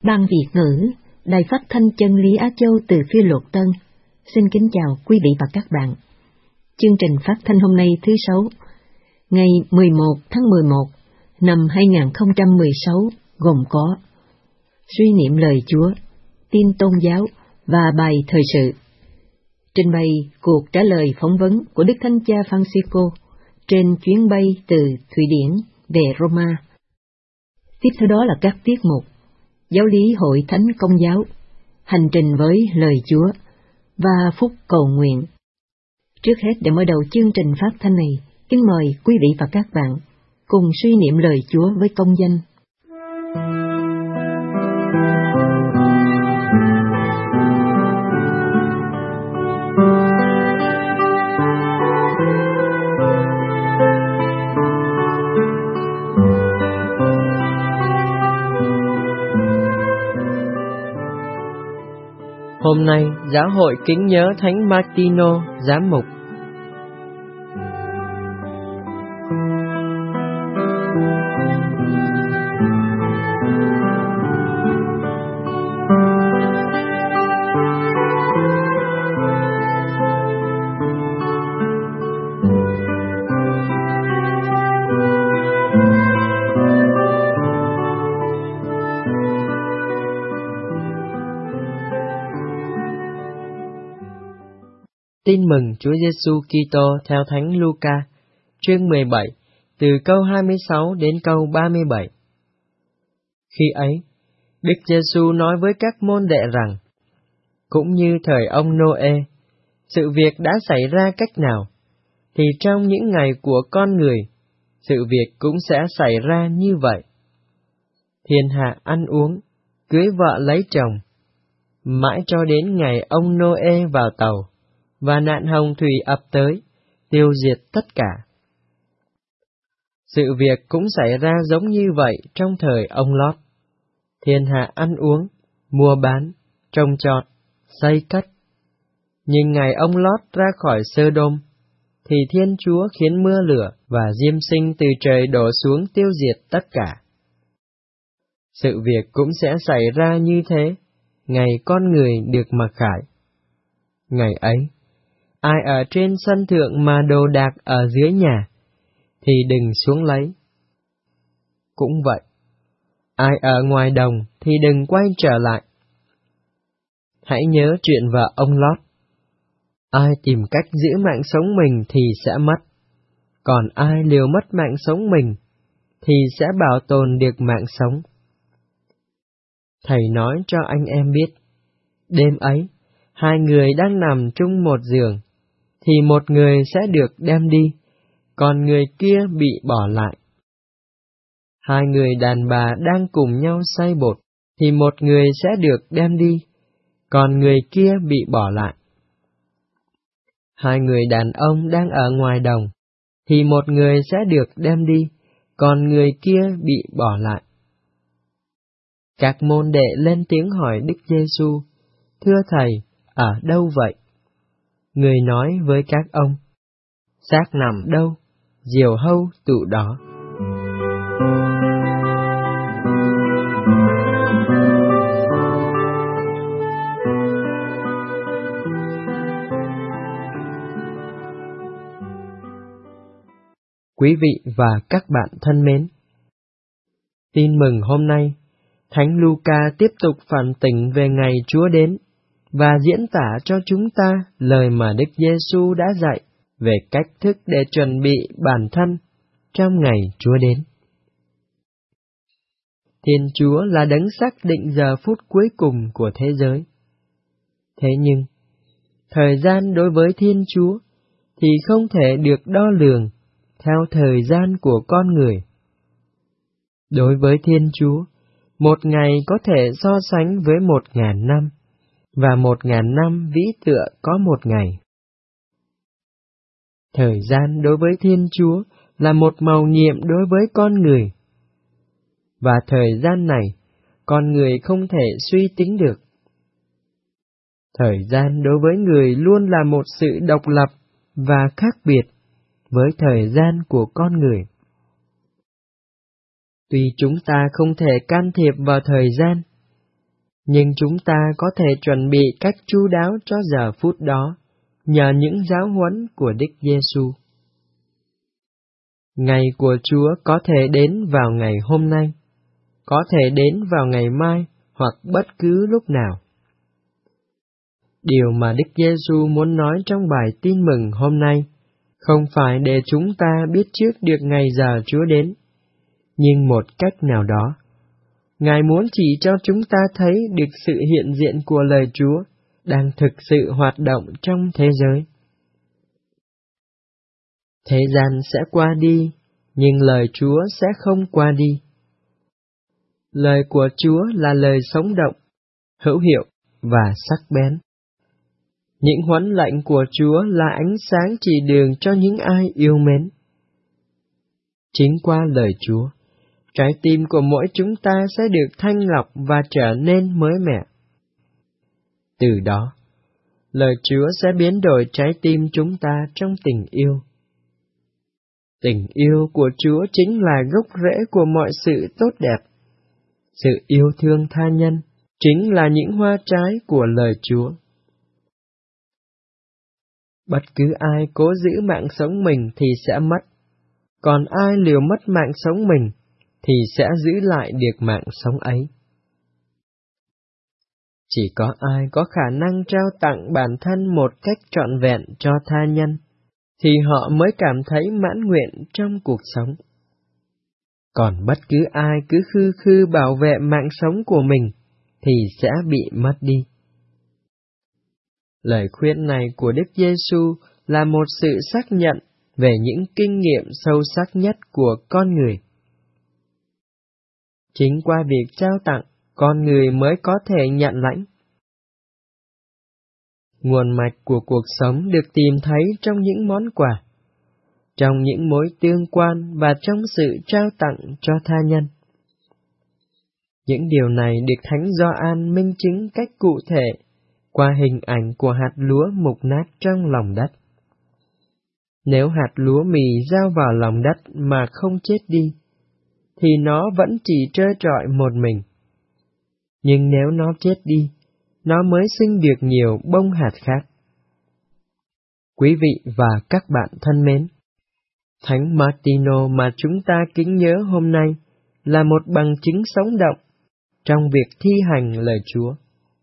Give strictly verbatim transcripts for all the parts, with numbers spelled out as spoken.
Ban Việt ngữ, Đài Phát thanh Chân lý Á Châu từ Phi Luật Tân, xin kính chào quý vị và các bạn. Chương trình phát thanh hôm nay thứ Sáu, ngày mười một tháng mười một năm hai nghìn không trăm mười sáu gồm có suy niệm lời Chúa, tin tôn giáo và bài thời sự. Trình bày cuộc trả lời phỏng vấn của Đức Thánh Cha Francisco trên chuyến bay từ Thụy Điển về Roma. Tiếp theo đó là các tiết mục Giáo lý Hội Thánh Công giáo, Hành trình với lời Chúa và phúc cầu nguyện. Trước hết, để mở đầu chương trình phát thanh này, kính mời quý vị và các bạn cùng suy niệm lời Chúa với công danh. Hôm nay, Giáo hội kính nhớ Thánh Martino, Giám mục. Tin mừng Chúa Giêsu Kitô theo Thánh Luca, chương mười bảy, từ câu hai mươi sáu đến câu ba mươi bảy. Khi ấy, Đức Giêsu nói với các môn đệ rằng, cũng như thời ông Nô-ê, sự việc đã xảy ra cách nào, thì trong những ngày của con người, sự việc cũng sẽ xảy ra như vậy. Thiên hạ ăn uống, cưới vợ lấy chồng, mãi cho đến ngày ông Nô-ê vào tàu, và nạn hồng thủy ập tới, tiêu diệt tất cả. Sự việc cũng xảy ra giống như vậy trong thời ông Lót. Thiên hạ ăn uống, mua bán, trồng trọt, xây cất. Nhưng ngày ông Lót ra khỏi Sơ-đôm, thì Thiên Chúa khiến mưa lửa và diêm sinh từ trời đổ xuống tiêu diệt tất cả. Sự việc cũng sẽ xảy ra như thế, ngày con người được mặc khải. Ngày ấy, ai ở trên sân thượng mà đồ đạc ở dưới nhà, thì đừng xuống lấy. Cũng vậy, ai ở ngoài đồng thì đừng quay trở lại. Hãy nhớ chuyện vợ ông Lót. Ai tìm cách giữ mạng sống mình thì sẽ mất, còn ai liều mất mạng sống mình thì sẽ bảo tồn được mạng sống. Thầy nói cho anh em biết, đêm ấy, hai người đang nằm chung một giường, thì một người sẽ được đem đi, còn người kia bị bỏ lại. Hai người đàn bà đang cùng nhau xay bột, thì một người sẽ được đem đi, còn người kia bị bỏ lại. Hai người đàn ông đang ở ngoài đồng, thì một người sẽ được đem đi, còn người kia bị bỏ lại. Các môn đệ lên tiếng hỏi Đức Giêsu, thưa Thầy, ở đâu vậy? Người nói với các ông, xác nằm đâu, diều hâu tụ đó. Quý vị và các bạn thân mến, tin mừng hôm nay, Thánh Luca tiếp tục phản tỉnh về ngày Chúa đến, và diễn tả cho chúng ta lời mà Đức Giêsu đã dạy về cách thức để chuẩn bị bản thân trong ngày Chúa đến. Thiên Chúa là đấng xác định giờ phút cuối cùng của thế giới. Thế nhưng, thời gian đối với Thiên Chúa thì không thể được đo lường theo thời gian của con người. Đối với Thiên Chúa, một ngày có thể so sánh với một ngàn năm, và một ngàn năm vĩ tựa có một ngày. Thời gian đối với Thiên Chúa là một mầu nhiệm đối với con người, và thời gian này con người không thể suy tính được. Thời gian đối với người luôn là một sự độc lập và khác biệt với thời gian của con người. Tuy chúng ta không thể can thiệp vào thời gian, Nhưng chúng ta có thể chuẩn bị cách chu đáo cho giờ phút đó nhờ những giáo huấn của Đức Giêsu. Ngày của Chúa có thể đến vào ngày hôm nay, có thể đến vào ngày mai hoặc bất cứ lúc nào. Điều mà Đức Giêsu muốn nói trong bài tin mừng hôm nay không phải để chúng ta biết trước được ngày giờ Chúa đến, nhưng một cách nào đó, Ngài muốn chỉ cho chúng ta thấy được sự hiện diện của lời Chúa đang thực sự hoạt động trong thế giới. Thế gian sẽ qua đi, nhưng lời Chúa sẽ không qua đi. Lời của Chúa là lời sống động, hữu hiệu và sắc bén. Những huấn lệnh của Chúa là ánh sáng chỉ đường cho những ai yêu mến. Chính qua lời Chúa, trái tim của mỗi chúng ta sẽ được thanh lọc và trở nên mới mẻ. Từ đó, lời Chúa sẽ biến đổi trái tim chúng ta trong tình yêu. Tình yêu của Chúa chính là gốc rễ của mọi sự tốt đẹp. Sự yêu thương tha nhân chính là những hoa trái của lời Chúa. Bất cứ ai cố giữ mạng sống mình thì sẽ mất, còn ai liều mất mạng sống mình thì sẽ giữ lại được mạng sống ấy. Chỉ có ai có khả năng trao tặng bản thân một cách trọn vẹn cho tha nhân, thì họ mới cảm thấy mãn nguyện trong cuộc sống. Còn bất cứ ai cứ khư khư bảo vệ mạng sống của mình, thì sẽ bị mất đi. Lời khuyên này của Đức Giêsu là một sự xác nhận về những kinh nghiệm sâu sắc nhất của con người. Chính qua việc trao tặng, con người mới có thể nhận lãnh. Nguồn mạch của cuộc sống được tìm thấy trong những món quà, trong những mối tương quan và trong sự trao tặng cho tha nhân. Những điều này được Thánh Gioan minh chứng cách cụ thể qua hình ảnh của hạt lúa mục nát trong lòng đất. Nếu hạt lúa mì gieo vào lòng đất mà không chết đi, thì nó vẫn chỉ trơ trọi một mình. Nhưng nếu nó chết đi, nó mới sinh được nhiều bông hạt khác. Quý vị và các bạn thân mến, Thánh Martino mà chúng ta kính nhớ hôm nay là một bằng chứng sống động trong việc thi hành lời Chúa.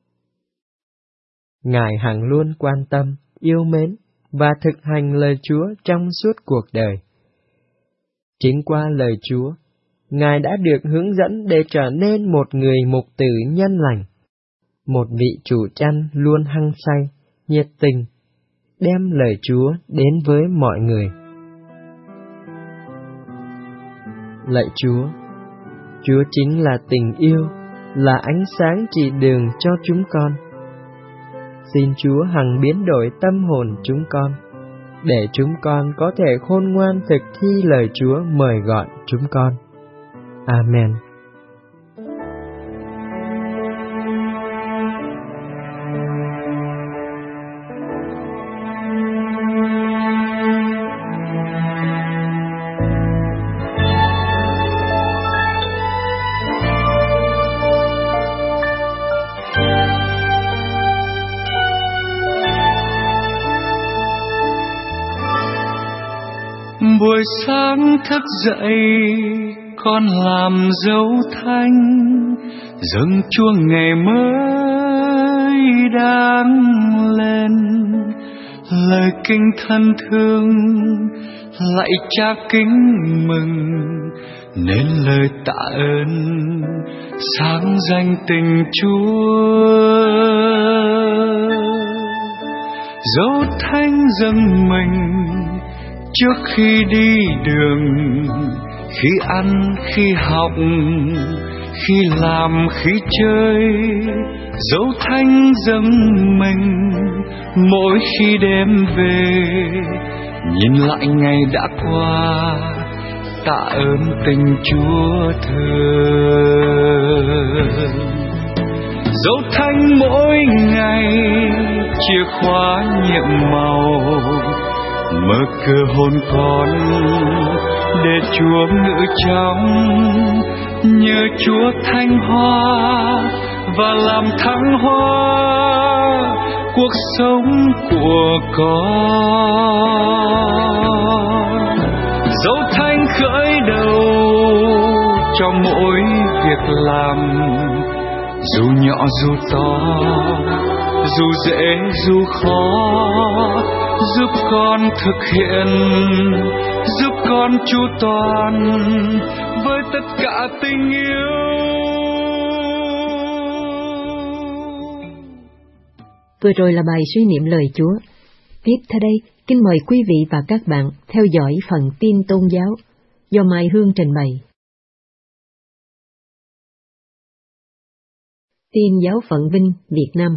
Ngài hằng luôn quan tâm, yêu mến và thực hành lời Chúa trong suốt cuộc đời. Chính qua lời Chúa, Ngài đã được hướng dẫn để trở nên một người mục tử nhân lành, một vị chủ chăn luôn hăng say, nhiệt tình, đem lời Chúa đến với mọi người. Lạy Chúa, Chúa chính là tình yêu, là ánh sáng chỉ đường cho chúng con. Xin Chúa hằng biến đổi tâm hồn chúng con, để chúng con có thể khôn ngoan thực thi lời Chúa mời gọi chúng con. Amen. Buổi sáng thức dậy, con làm dấu thanh, dâng chuông ngày mới đang lên. Lời kinh thân thương, lạy Cha kính mừng, nên lời tạ ơn, sáng danh tình Chúa. Dấu thanh dâng mình, trước khi đi đường, khi ăn, khi học, khi làm, khi chơi, dấu thanh dâng mình. Mỗi khi đêm về, nhìn lại ngày đã qua, tạ ơn tình Chúa thương. Dấu thanh mỗi ngày, chìa khóa nhiệm màu, mở cửa hồn con để Chúa ngự trong. Nhờ Chúa thanh hoa và làm thăng hoa cuộc sống của con. Dấu thanh khởi đầu cho mỗi việc làm, dù nhỏ dù to, dù dễ dù khó, giúp con thực hiện, giúp con chu toàn với tất cả tình yêu. Vừa rồi là bài suy niệm lời Chúa. Tiếp theo đây, kính mời quý vị và các bạn theo dõi phần tin tôn giáo do Mai Hương trình bày. Tin Giáo phận Vinh, Việt Nam.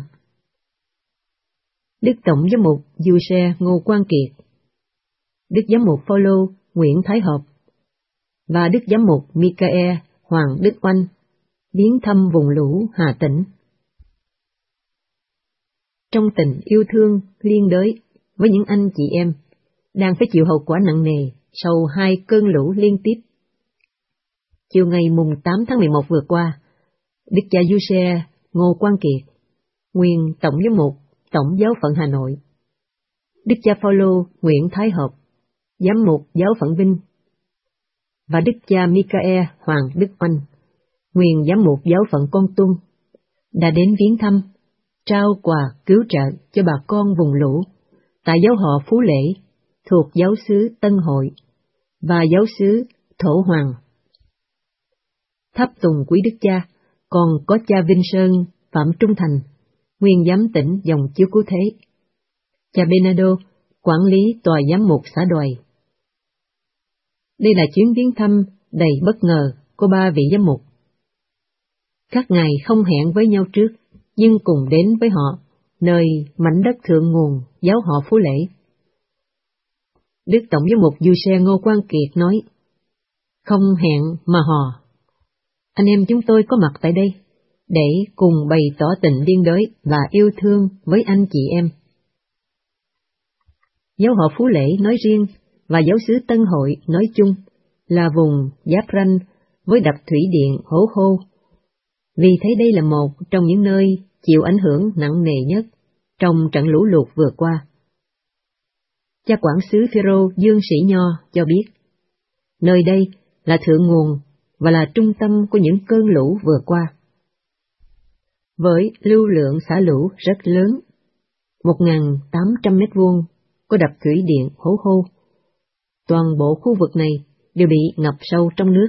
Đức Tổng giám mục Giuse Ngô Quang Kiệt, Đức giám mục Phaolô Nguyễn Thái Hợp và Đức giám mục Michael Hoàng Đức Oanh viếng thăm vùng lũ Hà Tĩnh. Trong tình yêu thương liên đới với những anh chị em đang phải chịu hậu quả nặng nề sau hai cơn lũ liên tiếp. Chiều ngày mùng tám tháng mười một vừa qua, Đức cha Giuse Ngô Quang Kiệt, nguyên Tổng giám mục Tổng giáo phận Hà Nội, Đức cha Phaolô Nguyễn Thái Hợp, giám mục Giáo phận Vinh, và Đức cha Michael Hoàng Đức Oanh, nguyên giám mục Giáo phận Con Tum, đã đến viếng thăm, trao quà cứu trợ cho bà con vùng lũ tại giáo họ Phú Lễ thuộc giáo xứ Tân Hội và giáo xứ Thổ Hoàng. Tháp tùng quý Đức cha còn có cha Vinh Sơn Phạm Trung Thành, nguyên giám tỉnh dòng Chiếu Cứu Thế, cha Bernardo, quản lý tòa giám mục xã Đoài. Đây là chuyến viếng thăm đầy bất ngờ của ba vị giám mục. Các ngài không hẹn với nhau trước, nhưng cùng đến với họ, nơi mảnh đất thượng nguồn giáo họ Phú Lễ. Đức Tổng giám mục Giuse Ngô Quang Kiệt nói, không hẹn mà hò. Anh em chúng tôi có mặt tại đây, để cùng bày tỏ tình liên đới và yêu thương với anh chị em. Giáo họ Phú Lễ nói riêng và giáo xứ Tân Hội nói chung là vùng giáp ranh với đập thủy điện Hố Khô, vì thấy đây là một trong những nơi chịu ảnh hưởng nặng nề nhất trong trận lũ lụt vừa qua. Cha quản xứ Phêrô Dương Sĩ Nho cho biết, nơi đây là thượng nguồn và là trung tâm của những cơn lũ vừa qua. Với lưu lượng xả lũ rất lớn, một nghìn tám trăm mét vuông có đập thủy điện Hố Khô, toàn bộ khu vực này đều bị ngập sâu trong nước.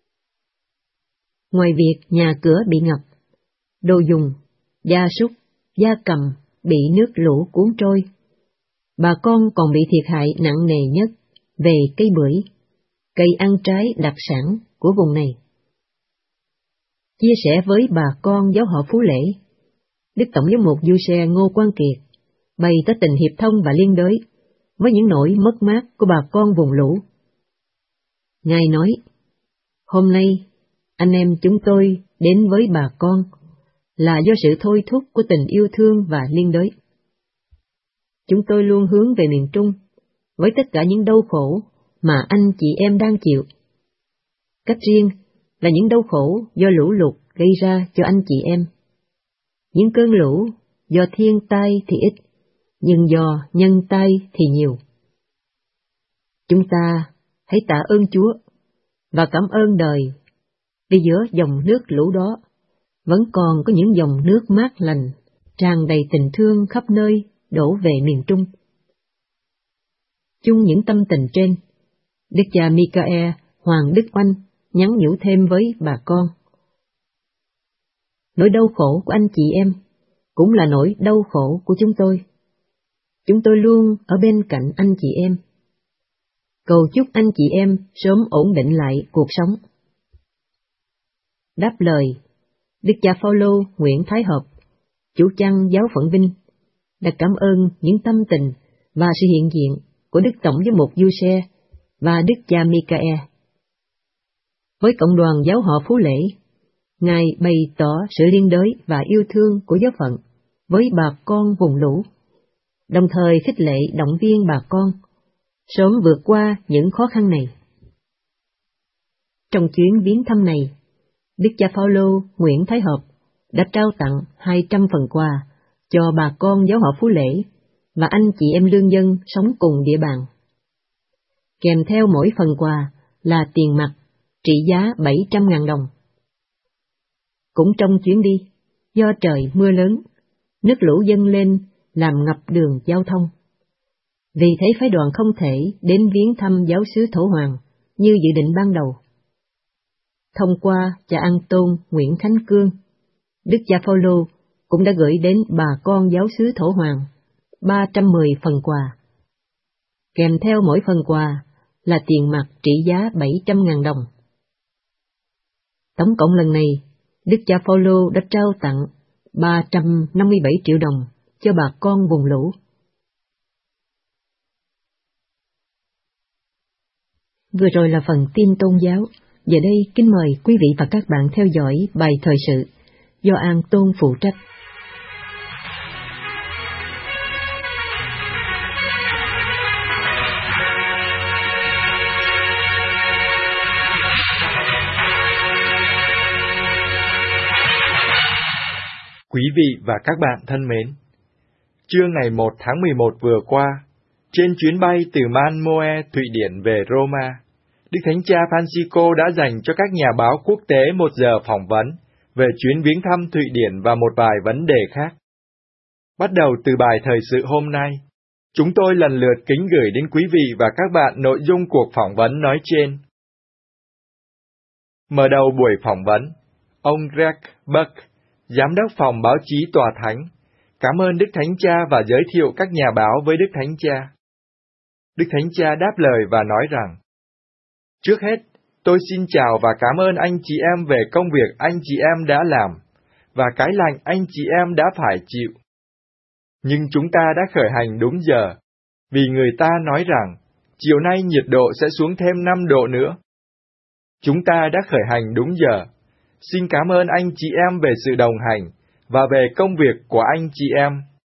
Ngoài việc nhà cửa bị ngập, đồ dùng, gia súc, gia cầm bị nước lũ cuốn trôi, bà con còn bị thiệt hại nặng nề nhất về cây bưởi, cây ăn trái đặc sản của vùng này. Chia sẻ với bà con giáo họ Phú Lễ, Đức Tổng giám mục Giuse Ngô Quang Kiệt bày tỏ tình hiệp thông và liên đới với những nỗi mất mát của bà con vùng lũ. Ngài nói, hôm nay anh em chúng tôi đến với bà con là do sự thôi thúc của tình yêu thương và liên đới. Chúng tôi luôn hướng về miền Trung với tất cả những đau khổ mà anh chị em đang chịu. Cách riêng là những đau khổ do lũ lụt gây ra cho anh chị em. Những cơn lũ do thiên tai thì ít, nhưng do nhân tai thì nhiều. Chúng ta hãy tạ ơn Chúa và cảm ơn đời, vì giữa dòng nước lũ đó vẫn còn có những dòng nước mát lành, tràn đầy tình thương khắp nơi đổ về miền Trung. Chung những tâm tình trên, Đức cha Michael Hoàng Đức Oanh nhắn nhủ thêm với bà con. Nỗi đau khổ của anh chị em cũng là nỗi đau khổ của chúng tôi. Chúng tôi luôn ở bên cạnh anh chị em. Cầu chúc anh chị em sớm ổn định lại cuộc sống. Đáp lời, Đức cha Phaolô Nguyễn Thái Hợp, chủ chăn giáo phận Vinh, đã cảm ơn những tâm tình và sự hiện diện của Đức Tổng giám mục Giuse và Đức cha Michael. Với cộng đoàn giáo họ Phú Lễ, Ngài bày tỏ sự liên đới và yêu thương của giáo phận với bà con vùng lũ, đồng thời khích lệ động viên bà con sớm vượt qua những khó khăn này. Trong chuyến viếng thăm này, Đức cha Phaolô Nguyễn Thái Hợp đã trao tặng hai trăm phần quà cho bà con giáo họ Phú Lễ và anh chị em lương dân sống cùng địa bàn. Kèm theo mỗi phần quà là tiền mặt trị giá bảy trăm ngàn đồng. Cũng trong chuyến đi, do trời mưa lớn, nước lũ dâng lên làm ngập đường giao thông. Vì thế phái đoàn không thể đến viếng thăm giáo xứ Thổ Hoàng như dự định ban đầu. Thông qua cha An Tôn Nguyễn Khánh Cương, Đức cha Phaolô cũng đã gửi đến bà con giáo xứ Thổ Hoàng ba trăm mười phần quà. Kèm theo mỗi phần quà là tiền mặt trị giá bảy trăm ngàn đồng. Tổng cộng lần này, Đức cha Phaolô đã trao tặng ba trăm năm mươi bảy triệu đồng cho bà con vùng lũ. Vừa rồi là phần tin tôn giáo. Giờ đây kính mời quý vị và các bạn theo dõi bài thời sự do An Tôn phụ trách. Quý vị và các bạn thân mến, trưa ngày một tháng mười một vừa qua, trên chuyến bay từ Malmö, Thụy Điển về Roma, Đức Thánh Cha Francisco đã dành cho các nhà báo quốc tế một giờ phỏng vấn về chuyến viếng thăm Thụy Điển và một vài vấn đề khác. Bắt đầu từ bài thời sự hôm nay, chúng tôi lần lượt kính gửi đến quý vị và các bạn nội dung cuộc phỏng vấn nói trên. Mở đầu buổi phỏng vấn, ông Greg Buck, Giám đốc phòng báo chí Tòa Thánh, cảm ơn Đức Thánh Cha và giới thiệu các nhà báo với Đức Thánh Cha. Đức Thánh Cha đáp lời và nói rằng, trước hết, tôi xin chào và cảm ơn anh chị em về công việc anh chị em đã làm, và cái lành anh chị em đã phải chịu. Nhưng chúng ta đã khởi hành đúng giờ, vì người ta nói rằng, chiều nay nhiệt độ sẽ xuống thêm năm độ nữa. Chúng ta đã khởi hành đúng giờ. Xin cảm ơn anh chị em về sự đồng hành, và về công việc của anh chị em.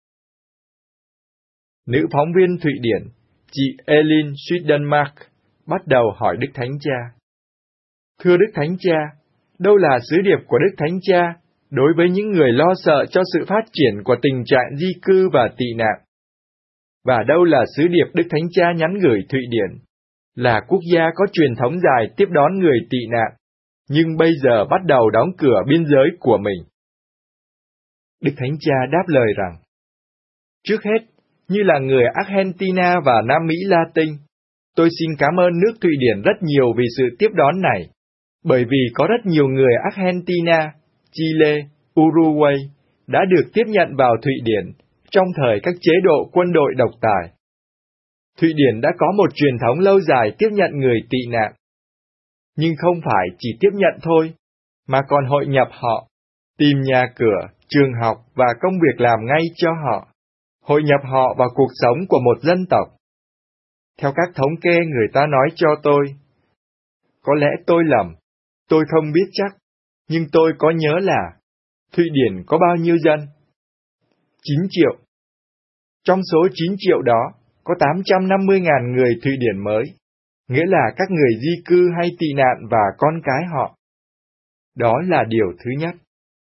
Nữ phóng viên Thụy Điển, chị Elin Swedenmark, bắt đầu hỏi Đức Thánh Cha. Thưa Đức Thánh Cha, đâu là sứ điệp của Đức Thánh Cha đối với những người lo sợ cho sự phát triển của tình trạng di cư và tị nạn? Và đâu là sứ điệp Đức Thánh Cha nhắn gửi Thụy Điển, là quốc gia có truyền thống dài tiếp đón người tị nạn, nhưng bây giờ bắt đầu đóng cửa biên giới của mình? Đức Thánh Cha đáp lời rằng, trước hết, như là người Argentina và Nam Mỹ Latin, tôi xin cảm ơn nước Thụy Điển rất nhiều vì sự tiếp đón này, bởi vì có rất nhiều người Argentina, Chile, Uruguay đã được tiếp nhận vào Thụy Điển trong thời các chế độ quân đội độc tài. Thụy Điển đã có một truyền thống lâu dài tiếp nhận người tị nạn. Nhưng không phải chỉ tiếp nhận thôi, mà còn hội nhập họ, tìm nhà cửa, trường học và công việc làm ngay cho họ, hội nhập họ vào cuộc sống của một dân tộc. Theo các thống kê người ta nói cho tôi, có lẽ tôi lầm, tôi không biết chắc, nhưng tôi có nhớ là Thụy Điển có bao nhiêu dân? chín triệu. Trong số chín triệu đó, có tám trăm năm mươi nghìn người Thụy Điển mới, nghĩa là các người di cư hay tị nạn và con cái họ. Đó là điều thứ nhất.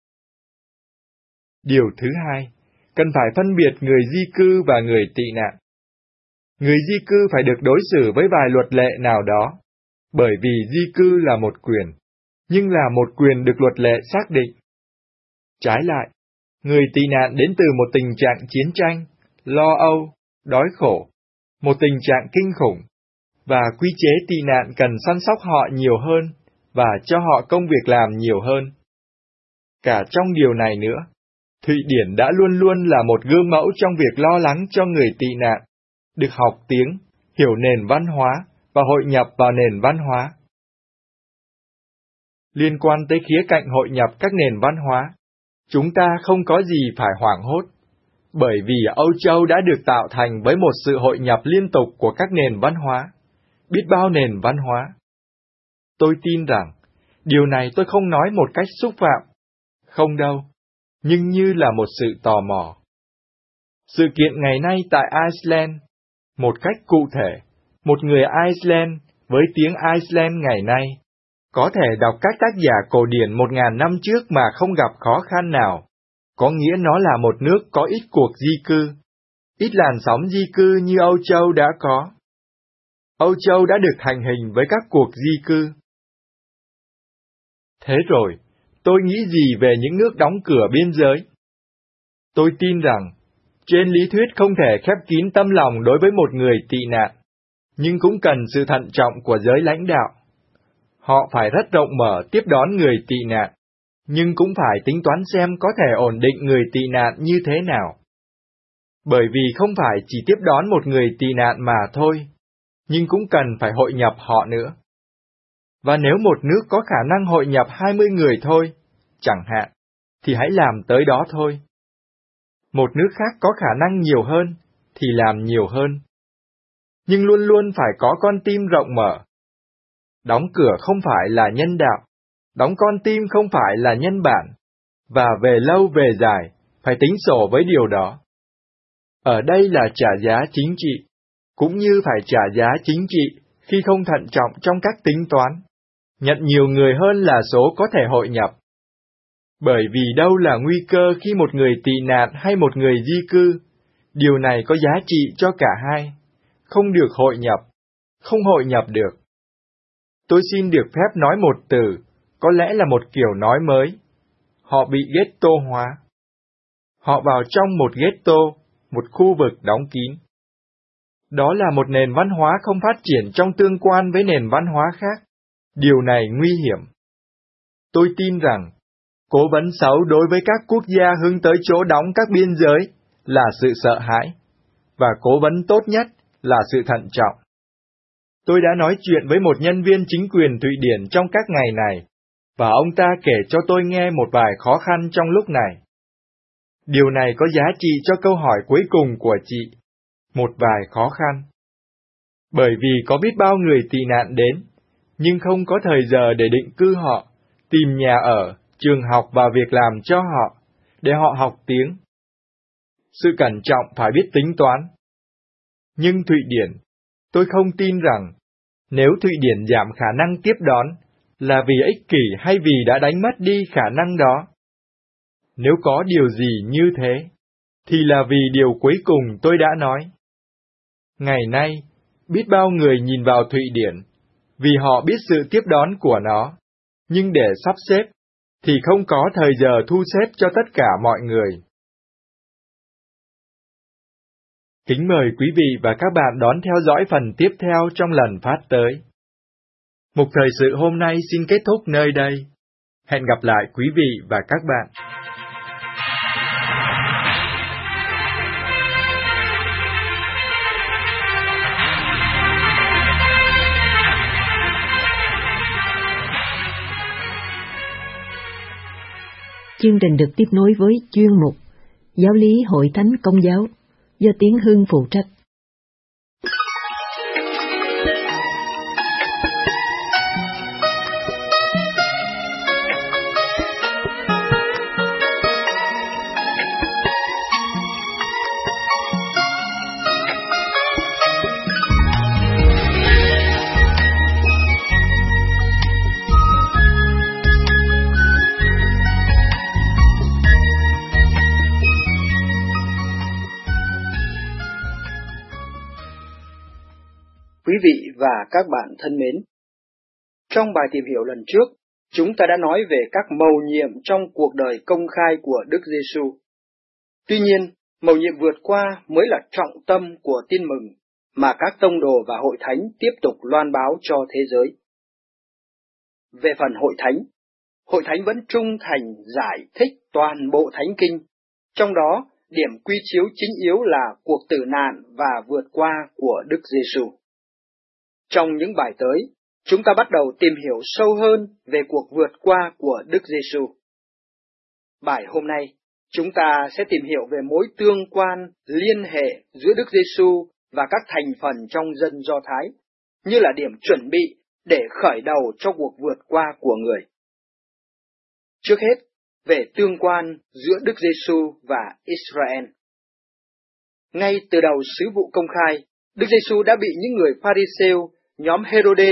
Điều thứ hai, cần phải phân biệt người di cư và người tị nạn. Người di cư phải được đối xử với vài luật lệ nào đó, bởi vì di cư là một quyền, nhưng là một quyền được luật lệ xác định. Trái lại, người tị nạn đến từ một tình trạng chiến tranh, lo âu, đói khổ, một tình trạng kinh khủng, và quy chế tị nạn cần săn sóc họ nhiều hơn, và cho họ công việc làm nhiều hơn. Cả trong điều này nữa, Thụy Điển đã luôn luôn là một gương mẫu trong việc lo lắng cho người tị nạn, được học tiếng, hiểu nền văn hóa, và hội nhập vào nền văn hóa. Liên quan tới khía cạnh hội nhập các nền văn hóa, chúng ta không có gì phải hoảng hốt, bởi vì Âu Châu đã được tạo thành với một sự hội nhập liên tục của các nền văn hóa, biết bao nền văn hóa. Tôi tin rằng, điều này tôi không nói một cách xúc phạm, không đâu, nhưng như là một sự tò mò. Sự kiện ngày nay tại Iceland, một cách cụ thể, một người Iceland với tiếng Iceland ngày nay, Có thể đọc các tác giả cổ điển một ngàn năm trước mà không gặp khó khăn nào, có nghĩa nó là một nước có ít cuộc di cư, ít làn sóng di cư như Âu Châu đã có. Âu Châu đã được thành hình với các cuộc di cư. Thế rồi, tôi nghĩ gì về những nước đóng cửa biên giới? Tôi tin rằng, trên lý thuyết không thể khép kín tâm lòng đối với một người tị nạn, nhưng cũng cần sự thận trọng của giới lãnh đạo. Họ phải rất rộng mở tiếp đón người tị nạn, nhưng cũng phải tính toán xem có thể ổn định người tị nạn như thế nào. Bởi vì không phải chỉ tiếp đón một người tị nạn mà thôi, nhưng cũng cần phải hội nhập họ nữa. Và nếu một nước có khả năng hội nhập hai mươi người thôi, chẳng hạn, thì hãy làm tới đó thôi. Một nước khác có khả năng nhiều hơn, thì làm nhiều hơn. Nhưng luôn luôn phải có con tim rộng mở. Đóng cửa không phải là nhân đạo, đóng con tim không phải là nhân bản, và về lâu về dài, phải tính sổ với điều đó. Ở đây là trả giá chính trị, cũng như phải trả giá chính trị khi không thận trọng trong các tính toán, nhận nhiều người hơn là số có thể hội nhập. Bởi vì đâu là nguy cơ khi một người tị nạn hay một người di cư, điều này có giá trị cho cả hai, không được hội nhập, không hội nhập được. Tôi xin được phép nói một từ, có lẽ là một kiểu nói mới. Họ bị ghetto hóa. Họ vào trong một ghetto, một khu vực đóng kín. Đó là một nền văn hóa không phát triển trong tương quan với nền văn hóa khác. Điều này nguy hiểm. Tôi tin rằng, cố vấn xấu đối với các quốc gia hướng tới chỗ đóng các biên giới là sự sợ hãi, và cố vấn tốt nhất là sự thận trọng. Tôi đã nói chuyện với một nhân viên chính quyền Thụy Điển trong các ngày này, và ông ta kể cho tôi nghe một vài khó khăn trong lúc này. Điều này có giá trị cho câu hỏi cuối cùng của chị, một vài khó khăn. Bởi vì có biết bao người tị nạn đến, nhưng không có thời giờ để định cư họ, tìm nhà ở, trường học và việc làm cho họ, để họ học tiếng. Sự cẩn trọng phải biết tính toán. Nhưng Thụy Điển, tôi không tin rằng, nếu Thụy Điển giảm khả năng tiếp đón, là vì ích kỷ hay vì đã đánh mất đi khả năng đó. Nếu có điều gì như thế, thì là vì điều cuối cùng tôi đã nói. Ngày nay, biết bao người nhìn vào Thụy Điển, vì họ biết sự tiếp đón của nó, nhưng để sắp xếp, thì không có thời giờ thu xếp cho tất cả mọi người. Kính mời quý vị và các bạn đón theo dõi phần tiếp theo trong lần phát tới. Mục thời sự hôm nay xin kết thúc nơi đây. Hẹn gặp lại quý vị và các bạn. Chương trình được tiếp nối với chuyên mục Giáo lý Hội Thánh Công giáo do Tiến Hưng phụ trách. Quý vị và các bạn thân mến, trong bài tìm hiểu lần trước, chúng ta đã nói về các mầu nhiệm trong cuộc đời công khai của Đức Giêsu. Tuy nhiên, mầu nhiệm vượt qua mới là trọng tâm của tin mừng mà các tông đồ và hội thánh tiếp tục loan báo cho thế giới. Về phần hội thánh, hội thánh vẫn trung thành giải thích toàn bộ thánh kinh, trong đó điểm quy chiếu chính yếu là cuộc tử nạn và vượt qua của Đức Giêsu. Trong những bài tới, chúng ta bắt đầu tìm hiểu sâu hơn về cuộc vượt qua của Đức Giêsu. Bài hôm nay, chúng ta sẽ tìm hiểu về mối tương quan, liên hệ giữa Đức Giêsu và các thành phần trong dân Do Thái, như là điểm chuẩn bị để khởi đầu cho cuộc vượt qua của người. Trước hết, về tương quan giữa Đức Giêsu và Israel. Ngay từ đầu sứ vụ công khai, Đức Giêsu đã bị những người Pha-ri-sêu, nhóm Hê-rô-đê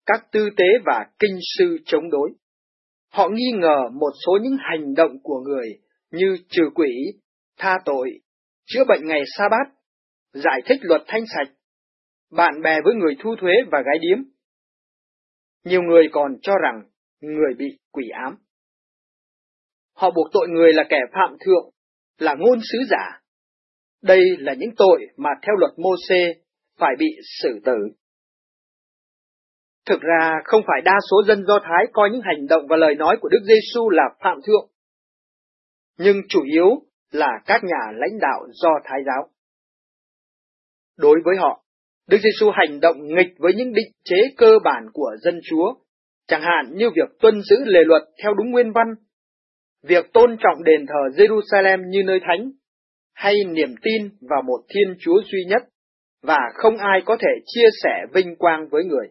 các tư tế và kinh sư chống đối. Họ nghi ngờ một số những hành động của người như trừ quỷ, tha tội, chữa bệnh ngày sa-bát, giải thích luật thanh sạch, bạn bè với người thu thuế và gái điếm. Nhiều người còn cho rằng người bị quỷ ám. Họ buộc tội người là kẻ phạm thượng, là ngôn sứ giả. Đây là những tội mà theo luật Mô-sê phải bị xử tử. Thực ra không phải đa số dân Do Thái coi những hành động và lời nói của Đức Giê-xu là phạm thượng, nhưng chủ yếu là các nhà lãnh đạo Do Thái giáo. Đối với họ, Đức Giê-xu hành động nghịch với những định chế cơ bản của dân Chúa, chẳng hạn như việc tuân giữ lề luật theo đúng nguyên văn, việc tôn trọng đền thờ Jerusalem như nơi thánh, hay niềm tin vào một Thiên Chúa duy nhất, và không ai có thể chia sẻ vinh quang với người.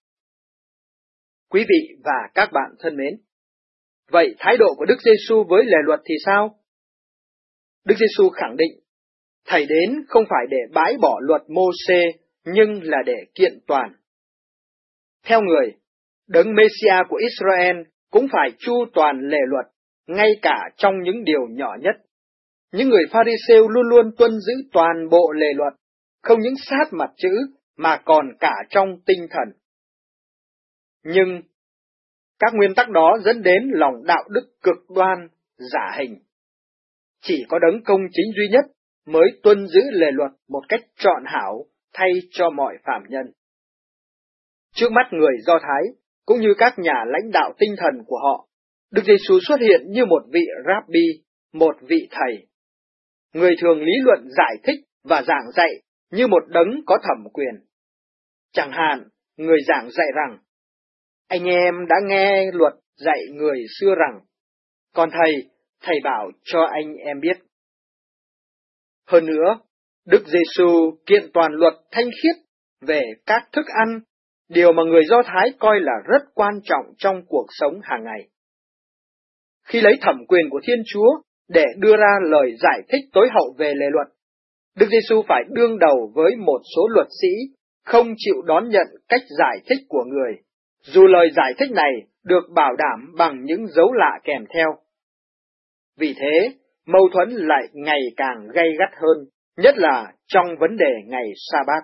Quý vị và các bạn thân mến, vậy thái độ của Đức Giê-xu với lề luật thì sao? Đức Giê-xu khẳng định, Thầy đến không phải để bãi bỏ luật Mô-sê, nhưng là để kiện toàn. Theo người, Đấng Mê-si-a của Israel cũng phải chu toàn lề luật, ngay cả trong những điều nhỏ nhất. Những người Pha-ri-sêu luôn luôn tuân giữ toàn bộ lề luật, không những sát mặt chữ mà còn cả trong tinh thần. Nhưng các nguyên tắc đó dẫn đến lòng đạo đức cực đoan, giả hình. Chỉ có Đấng công chính duy nhất mới tuân giữ lề luật một cách trọn hảo thay cho mọi phạm nhân. Trước mắt người Do Thái, cũng như các nhà lãnh đạo tinh thần của họ, Đức Giê-xu xuất hiện như một vị Rabbi, một vị thầy. Người thường lý luận giải thích và giảng dạy như một đấng có thẩm quyền. Chẳng hạn, người giảng dạy rằng, anh em đã nghe luật dạy người xưa rằng, còn thầy, thầy bảo cho anh em biết. Hơn nữa, Đức Giê-xu kiện toàn luật thanh khiết về các thức ăn, điều mà người Do Thái coi là rất quan trọng trong cuộc sống hàng ngày. Khi lấy thẩm quyền của Thiên Chúa để đưa ra lời giải thích tối hậu về lề luật, Đức Giê-xu phải đương đầu với một số luật sĩ không chịu đón nhận cách giải thích của người, dù lời giải thích này được bảo đảm bằng những dấu lạ kèm theo. Vì thế, mâu thuẫn lại ngày càng gay gắt hơn, nhất là trong vấn đề ngày Sa-bát.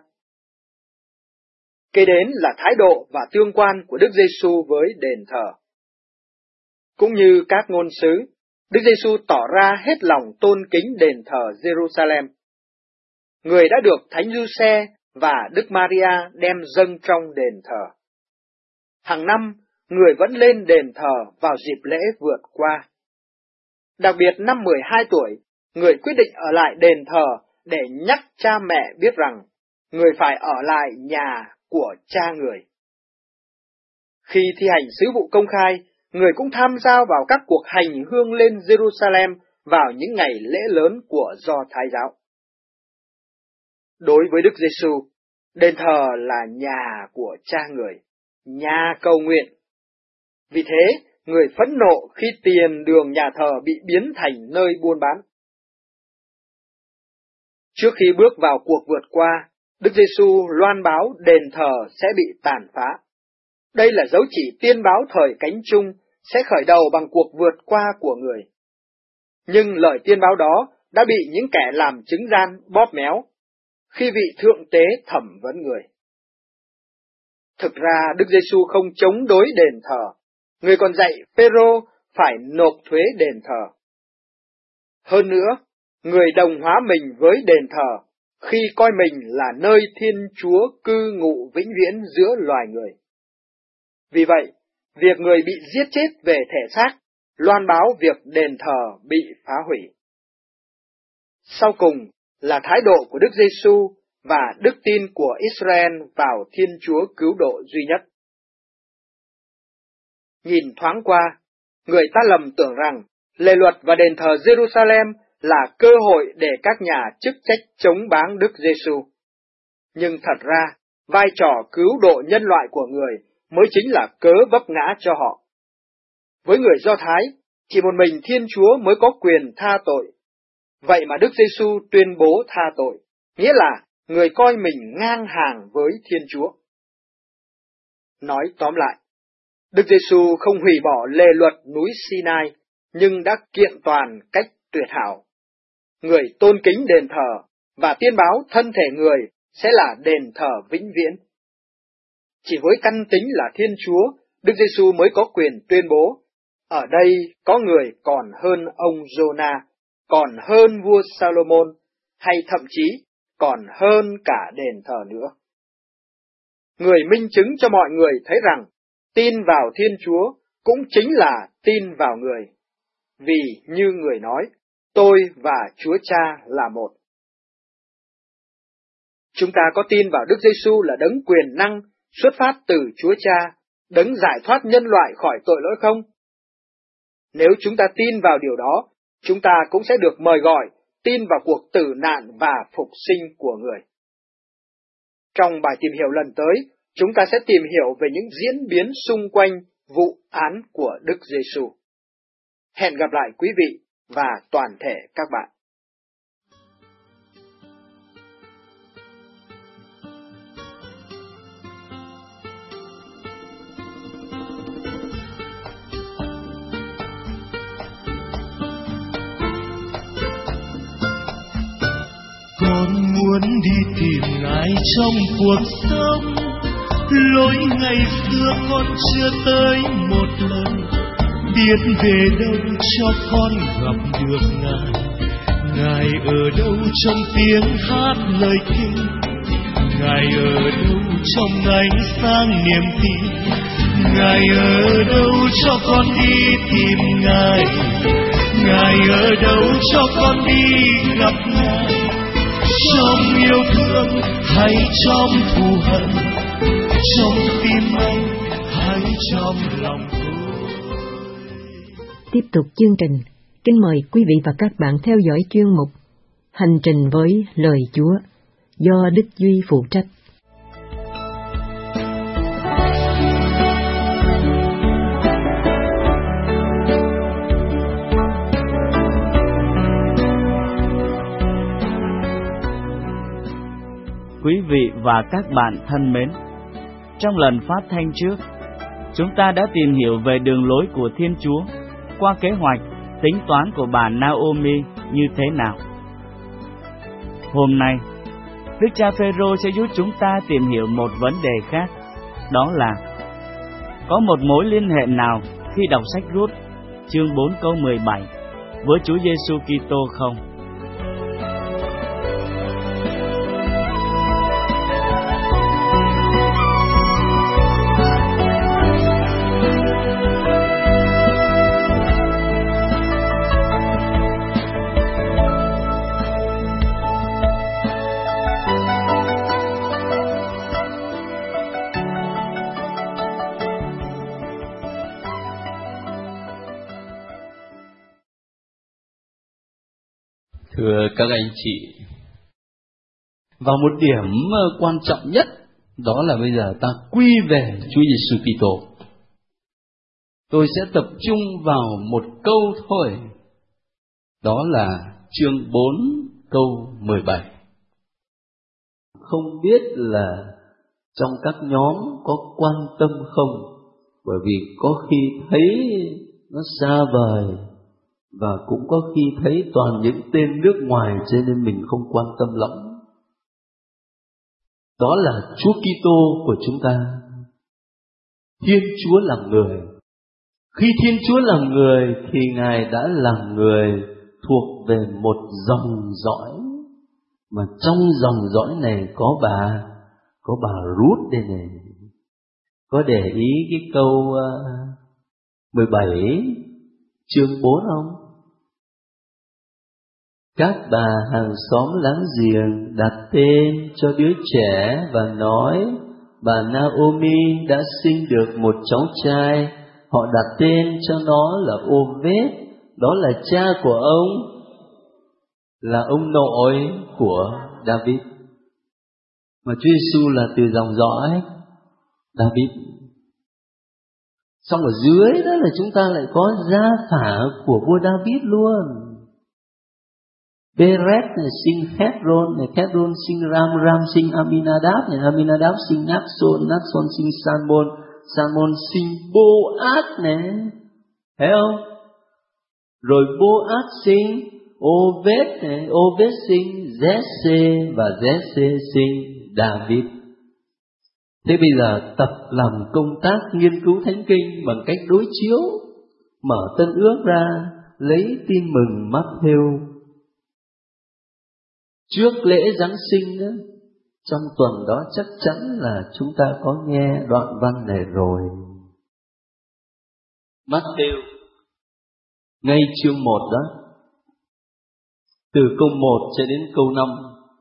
Kế đến là thái độ và tương quan của Đức Giê-xu với đền thờ. Cũng như các ngôn sứ, Đức Giê-xu tỏ ra hết lòng tôn kính đền thờ Jerusalem. Người đã được Thánh Giuse và Đức Maria đem dâng trong đền thờ. Hàng năm, người vẫn lên đền thờ vào dịp lễ vượt qua. Đặc biệt năm mười hai tuổi, người quyết định ở lại đền thờ để nhắc cha mẹ biết rằng người phải ở lại nhà của cha người. Khi thi hành sứ vụ công khai, người cũng tham gia vào các cuộc hành hương lên Jerusalem vào những ngày lễ lớn của Do Thái giáo. Đối với Đức Giê-xu, đền thờ là nhà của cha người, nhà cầu nguyện. Vì thế, người phẫn nộ khi tiền đường nhà thờ bị biến thành nơi buôn bán. Trước khi bước vào cuộc vượt qua, Đức Giê-xu loan báo đền thờ sẽ bị tàn phá. Đây là dấu chỉ tiên báo thời cánh chung sẽ khởi đầu bằng cuộc vượt qua của người. Nhưng lời tiên báo đó đã bị những kẻ làm chứng gian bóp méo khi vị thượng tế thẩm vấn người. Thực ra Đức Giê-xu không chống đối đền thờ, người còn dạy Phêrô phải nộp thuế đền thờ. Hơn nữa, người đồng hóa mình với đền thờ khi coi mình là nơi Thiên Chúa cư ngụ vĩnh viễn giữa loài người. Vì vậy, việc người bị giết chết về thể xác loan báo việc đền thờ bị phá hủy. Sau cùng là thái độ của Đức Giê-xu và đức tin của Israel vào Thiên Chúa cứu độ duy nhất. Nhìn thoáng qua, người ta lầm tưởng rằng lề luật và đền thờ Jerusalem là cơ hội để các nhà chức trách chống báng Đức Giê-xu. Nhưng thật ra, vai trò cứu độ nhân loại của người mới chính là cớ vấp ngã cho họ. Với người Do Thái, chỉ một mình Thiên Chúa mới có quyền tha tội. Vậy mà Đức Giê-xu tuyên bố tha tội, nghĩa là người coi mình ngang hàng với Thiên Chúa. Nói tóm lại, Đức Giêsu không hủy bỏ lề luật núi Sinai, nhưng đã kiện toàn cách tuyệt hảo. Người tôn kính đền thờ và tiên báo thân thể người sẽ là đền thờ vĩnh viễn. Chỉ với căn tính là Thiên Chúa, Đức Giêsu mới có quyền tuyên bố, ở đây có người còn hơn ông Giô-na, còn hơn vua Salomon, hay thậm chí còn hơn cả đền thờ nữa. Người minh chứng cho mọi người thấy rằng tin vào Thiên Chúa cũng chính là tin vào người. Vì như người nói, tôi và Chúa Cha là một. Chúng ta có tin vào Đức Giêsu là đấng quyền năng xuất phát từ Chúa Cha, đấng giải thoát nhân loại khỏi tội lỗi không? Nếu chúng ta tin vào điều đó, chúng ta cũng sẽ được mời gọi tin vào cuộc tử nạn và phục sinh của người. Trong bài tìm hiểu lần tới, chúng ta sẽ tìm hiểu về những diễn biến xung quanh vụ án của Đức Giêsu. Hẹn gặp lại quý vị và toàn thể các bạn. Con muốn đi tìm Ngài trong cuộc sống, lối ngày xưa con chưa tới một lần, biết về đâu cho con gặp được Ngài. Ngài ở đâu trong tiếng hát lời kinh, Ngài ở đâu trong ánh sáng niềm tin, Ngài ở đâu cho con đi tìm Ngài, Ngài ở đâu cho con đi gặp Ngài. Trong yêu thương hay trong thù hận, trong tim anh hay trong lòng tôi. Tiếp tục chương trình, kính mời quý vị và các bạn theo dõi chuyên mục Hành trình với lời Chúa do Đức Duy phụ trách. Quý vị và các bạn thân mến, trong lần phát thanh trước, chúng ta đã tìm hiểu về đường lối của Thiên Chúa qua kế hoạch, tính toán của bà Naomi như thế nào. Hôm nay, Đức cha Phêrô sẽ giúp chúng ta tìm hiểu một vấn đề khác, đó là có một mối liên hệ nào khi đọc sách Rút chương bốn câu mười bảy với Chúa Giêsu Kitô không? Thưa các anh chị, và một điểm quan trọng nhất đó là bây giờ ta quy về Chúa Giêsu Kitô. Tôi sẽ tập trung vào một câu thôi, đó là chương bốn câu mười bảy. Không biết là trong các nhóm có quan tâm không, bởi vì có khi thấy nó xa vời, và cũng có khi thấy toàn những tên nước ngoài cho nên mình không quan tâm lắm. Đó là Chúa Kitô của chúng ta. Thiên Chúa là người. Khi Thiên Chúa là người thì Ngài đã là người thuộc về một dòng dõi, mà trong dòng dõi này có bà, có bà Rút đây này. Có để ý cái câu mười bảy chương bốn không? Các bà hàng xóm láng giềng đặt tên cho đứa trẻ và nói bà Naomi đã sinh được một cháu trai. Họ đặt tên cho nó là Ô-vết, đó là cha của ông, là ông nội của David. Mà Chúa Giêsu là từ dòng dõi David. Xong ở dưới đó là chúng ta lại có gia phả của vua David luôn. Beret này sinh Hebron, này Hebron sinh Ram, Ram sinh Aminadab, này Aminadab sinh Naxon, Naxon sinh Salmon, Salmon sinh Boaz nè, thấy không? Rồi Boaz sinh Obed nè, Obed sinh Jesse và Jesse sinh David. Thế bây giờ tập làm công tác nghiên cứu Thánh Kinh bằng cách đối chiếu, mở Tân Ước ra, lấy Tin Mừng Matthew. Trước lễ Giáng sinh đó, trong tuần đó chắc chắn là chúng ta có nghe đoạn văn này rồi. Matthew, ngay chương một đó, từ câu một cho đến câu năm.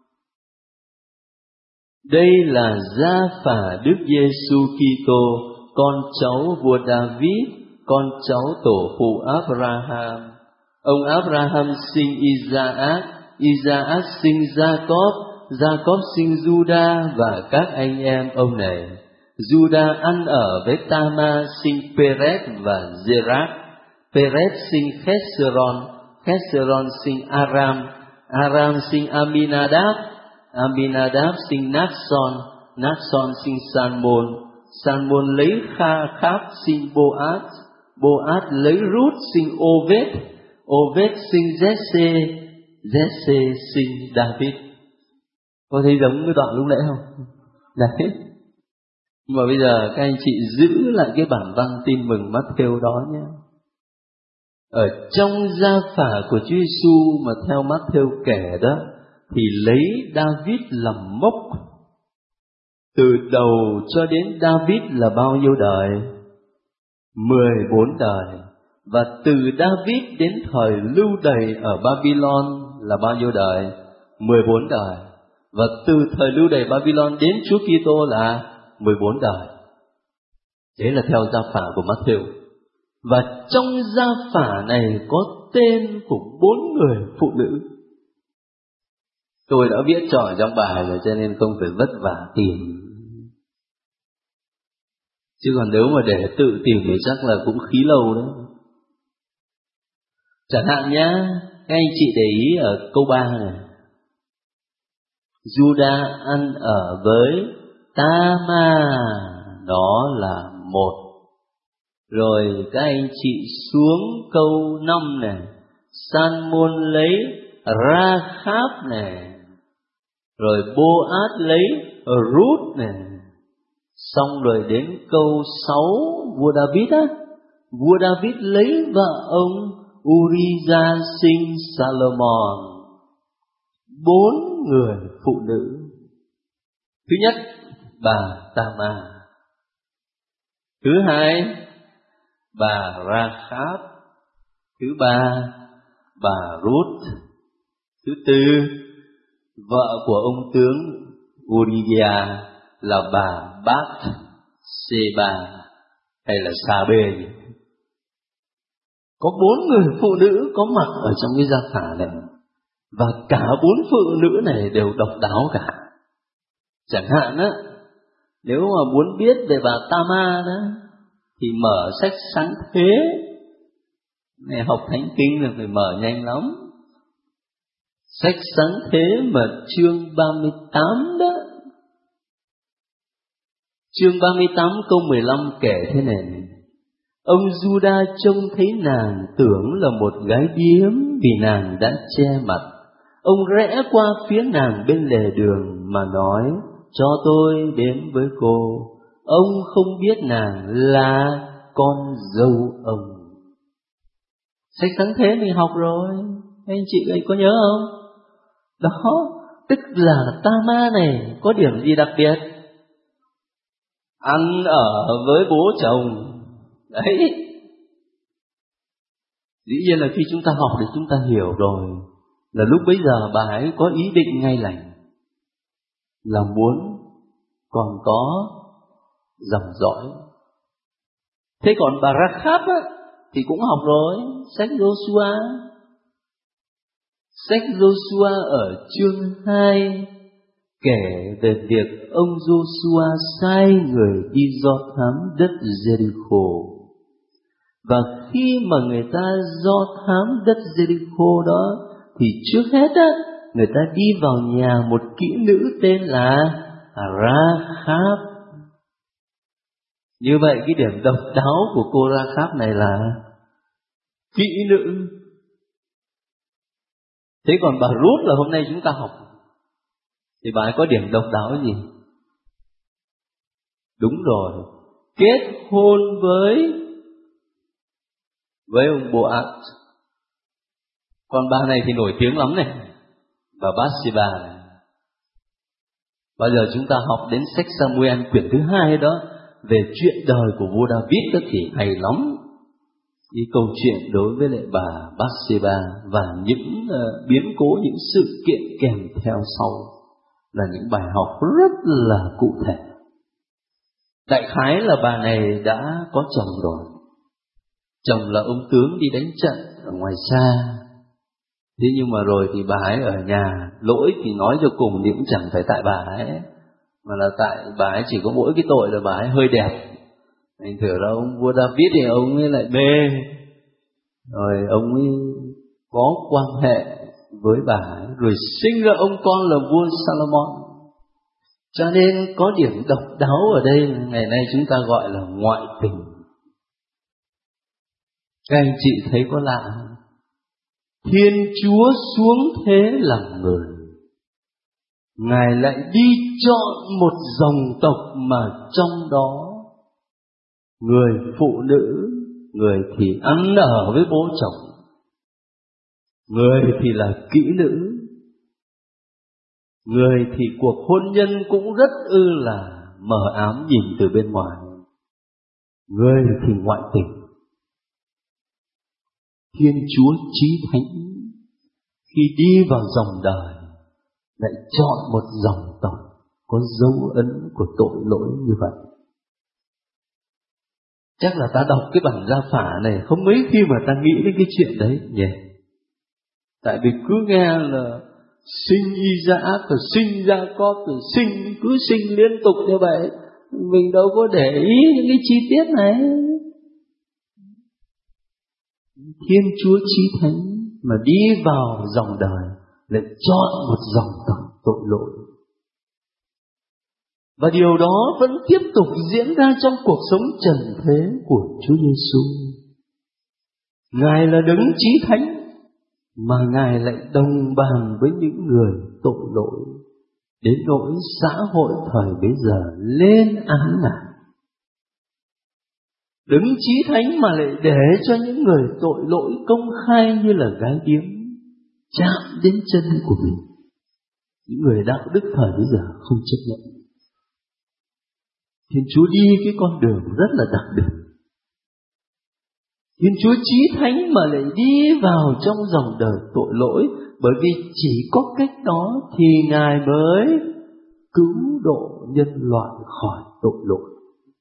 Đây là gia phả Đức Giêsu Kitô, con cháu vua David, con cháu tổ phụ Abraham. Ông Abraham sinh Isaac, Isaac sinh Jacob, Jacob sinh Juda và các anh em ông này. Juda ăn ở với Tama sinh Perez và Zerach. Perez sinh Hezron, Hezron sinh Aram, Aram sinh Aminadab, Aminadab sinh Nason, Nason sinh Salmon, Salmon lấy Kha Kháp sinh Boaz, Boaz lấy Ruth sinh Obed, Obed sinh Jesse, Jesse sinh David. Có thấy giống cái đoạn lúc nãy không? Đấy. Mà bây giờ các anh chị giữ lại cái bản văn Tin Mừng Matthew đó nhé. Ở trong gia phả của Chúa Giêsu mà theo Matthew kể đó, thì lấy David làm mốc. Từ đầu cho đến David là bao nhiêu đời? mười bốn đời. Và từ David đến thời lưu đày ở Babylon là bao nhiêu đời? mười bốn đời. Và từ thời lưu đày Babylon đến Chúa Kitô là mười bốn đời. Đấy là theo gia phả của Matthew. Và trong gia phả này có tên của bốn người phụ nữ. Tôi đã viết trò trong bài rồi cho nên không phải vất vả tìm. Chứ còn nếu mà để tự tìm thì chắc là cũng khí lâu đấy. Chẳng hạn nhá, các anh chị để ý ở câu ba này. Juda ăn ở với Tama, đó là một. Rồi các anh chị xuống câu năm này, Salmon lấy Rahab này, rồi Boaz lấy Ruth này. Xong rồi đến câu sáu, vua David á, vua David lấy vợ ông Uriah sinh Salomon. Bốn người phụ nữ. Thứ nhất, bà Tama. Thứ hai, bà Rahab. Thứ ba, bà Ruth. Thứ tư, vợ của ông tướng Uriah là bà Bath Sheba hay là Sa Bê. Có bốn người phụ nữ có mặt ở trong cái gia phả này, và cả bốn phụ nữ này đều độc đáo cả. Chẳng hạn á, nếu mà muốn biết về bà Tama đó thì mở sách Sáng Thế. Này học Thánh Kinh là phải mở nhanh lắm. Sách Sáng Thế mà chương ba mươi tám đó. Chương ba mươi tám câu mười lăm kể thế này. Ông Juda trông thấy nàng tưởng là một gái điếm vì nàng đã che mặt. Ông rẽ qua phía nàng bên lề đường mà nói, cho tôi đến với cô. Ông không biết nàng là con dâu ông. Sách Sáng Thế mình học rồi, anh chị ấy có nhớ không? Đó, tức là Tama này có điểm gì đặc biệt? Ăn ở với bố chồng. Đấy. Dĩ nhiên là khi chúng ta học thì chúng ta hiểu rồi, là lúc bấy giờ bà ấy có ý định ngay lành, là muốn còn có dòng dõi. Thế còn bà Rahab á, thì cũng học rồi, sách Joshua. Sách Joshua ở chương hai kể về việc ông Joshua sai người đi dò thám đất Jericho. Và khi mà người ta dò thám đất Jericho đó, thì trước hết á, người ta đi vào nhà một kỹ nữ tên là Rahab. Như vậy cái điểm độc đáo của cô Ra-kháp này là kỹ nữ. Thế còn bà Rút là hôm nay chúng ta học, thì bà ấy có điểm độc đáo gì? Đúng rồi, kết hôn với với ông Boaz. Còn bà này thì nổi tiếng lắm này, bà Bathsheba này. Bao giờ chúng ta học đến sách Samuel quyển thứ hai đó, về chuyện đời của vua David đó thì hay lắm. Cái câu chuyện đối với lại bà Bathsheba và những uh, biến cố, những sự kiện kèm theo sau là những bài học rất là cụ thể. Đại khái là bà này đã có chồng rồi. Chồng là ông tướng đi đánh trận ở ngoài xa. Thế nhưng mà rồi thì bà ấy ở nhà, lỗi thì nói cho cùng thì cũng chẳng phải tại bà ấy, mà là tại bà ấy chỉ có mỗi cái tội là bà ấy hơi đẹp. Thành thử là ông vua David thì ông ấy lại mê, rồi ông ấy có quan hệ với bà ấy, rồi sinh ra ông con là vua Salomon. Cho nên có điểm độc đáo ở đây, ngày nay chúng ta gọi là ngoại tình. Các anh chị thấy có lạ không? Thiên Chúa xuống thế làm người, Ngài lại đi chọn một dòng tộc mà trong đó người phụ nữ, người thì ăn ở với bố chồng, người thì là kỹ nữ, người thì cuộc hôn nhân cũng rất ư là mờ ám nhìn từ bên ngoài, người thì ngoại tình. Thiên Chúa chí thánh khi đi vào dòng đời lại chọn một dòng tộc có dấu ấn của tội lỗi như vậy. Chắc là ta đọc cái bản Gia Phả này không mấy khi mà ta nghĩ đến cái chuyện đấy nhỉ. Tại vì cứ nghe là sinh Isaac rồi sinh Jacob rồi sinh, cứ sinh liên tục như vậy, mình đâu có để ý những cái chi tiết này. Thiên Chúa chí thánh mà đi vào dòng đời lại chọn một dòng tộc tội lỗi. Và điều đó vẫn tiếp tục diễn ra trong cuộc sống trần thế của Chúa Giêsu. Ngài là đấng chí thánh mà Ngài lại đồng bàn với những người tội lỗi, đến nỗi xã hội thời bấy giờ lên án Ngài. Đấng chí thánh mà lại để cho những người tội lỗi công khai như là gái điếm chạm đến chân của mình. Những người đạo đức thời bây giờ không chấp nhận. Thiên Chúa đi cái con đường rất là đặc biệt. Thiên Chúa chí thánh mà lại đi vào trong dòng đời tội lỗi, bởi vì chỉ có cách đó thì Ngài mới cứu độ nhân loại khỏi tội lỗi.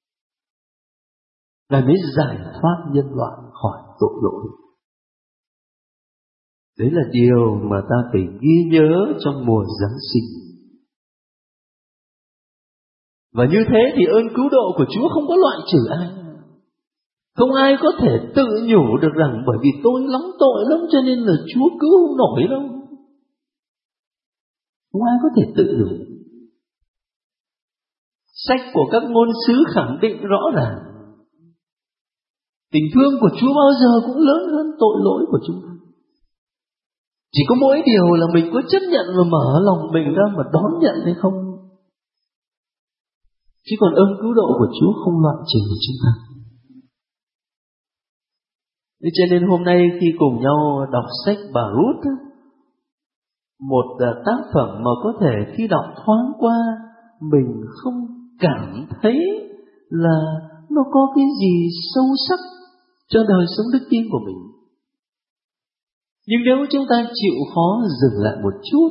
Ngài mới giải thoát nhân loại khỏi tội lỗi. Đấy là điều mà ta phải ghi nhớ trong mùa Giáng sinh. Và như thế thì ơn cứu độ của Chúa không có loại trừ ai. Không ai có thể tự nhủ được rằng bởi vì tôi lắm tội lắm cho nên là Chúa cứu không nổi đâu. Không ai có thể tự nhủ. Sách của các ngôn sứ khẳng định rõ ràng tình thương của Chúa bao giờ cũng lớn hơn tội lỗi của chúng ta. Chỉ có mỗi điều là mình có chấp nhận và mở lòng mình ra mà đón nhận hay không. Chứ còn ơn cứu độ của Chúa không loại trừ chúng ta. Thế cho nên hôm nay khi cùng nhau đọc sách bà Rút, một tác phẩm mà có thể khi đọc thoáng qua mình không cảm thấy là nó có cái gì sâu sắc cho đời sống đức tin của mình. Nhưng nếu chúng ta chịu khó dừng lại một chút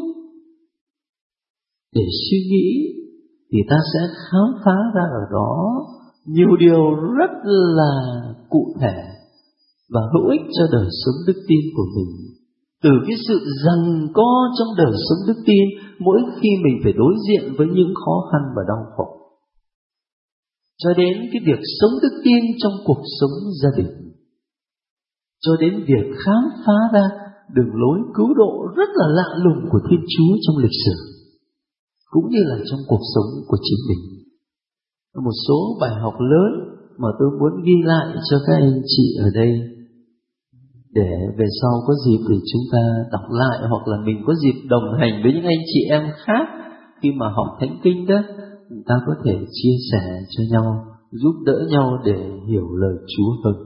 để suy nghĩ, thì ta sẽ khám phá ra ở đó nhiều điều rất là cụ thể và hữu ích cho đời sống đức tin của mình. Từ cái sự giằng co trong đời sống đức tin mỗi khi mình phải đối diện với những khó khăn và đau khổ, cho đến cái việc sống đức tin trong cuộc sống gia đình, cho đến việc khám phá ra đường lối cứu độ rất là lạ lùng của Thiên Chúa trong lịch sử, cũng như là trong cuộc sống của chính mình. Một số bài học lớn mà tôi muốn ghi lại cho các anh chị ở đây, để về sau có dịp để chúng ta đọc lại, hoặc là mình có dịp đồng hành với những anh chị em khác khi mà học thánh kinh đó, chúng ta có thể chia sẻ cho nhau, giúp đỡ nhau để hiểu lời Chúa hơn.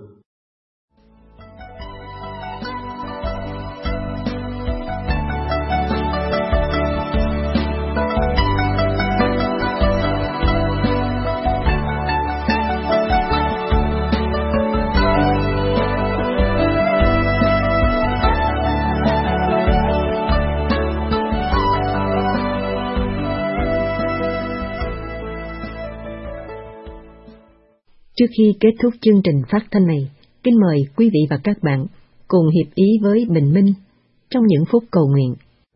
Trước khi kết thúc chương trình phát thanh này, kính mời quý vị và các bạn cùng hiệp ý với Bình Minh trong những phút cầu nguyện.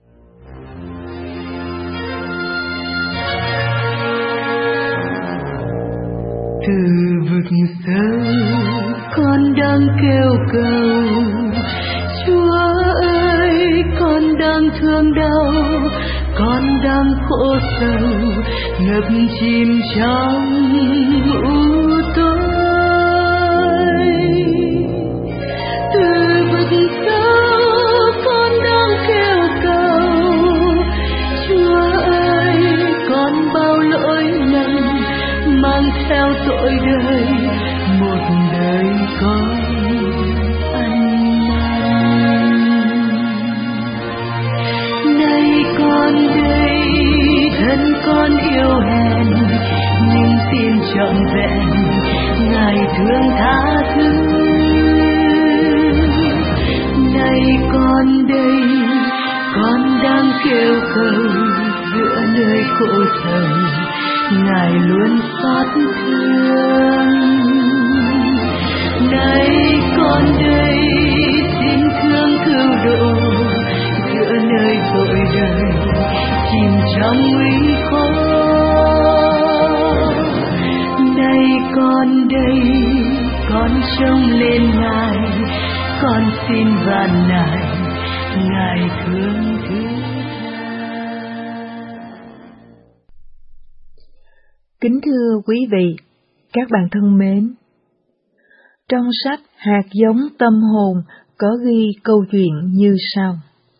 Từ vực sâu con đang kêu cầu, Chúa ơi con đang thương đau, con đang khổ sầu, ngập chìm trong u tối. Từ vực sâu con đang kêu cầu, Chúa ơi con bao lỗi lầm mang theo tội đời, một đời con ăn năn. Nay con đây thân con yêu hèn, nhưng xin trọn vẹn Ngài thương tha thứ. Nay con đây con đang kêu cầu giữa nơi khổ sầu, Ngài luôn xót thương. Nay con đây xin thương cứu độ giữa nơi tội đời chìm trong nguy khó. Nay con đây con trông lên Ngài, con xin van nài Ngài thương thứ. Kính thưa quý vị, các bạn thân mến, trong sách Hạt giống tâm hồn có ghi câu chuyện như sau.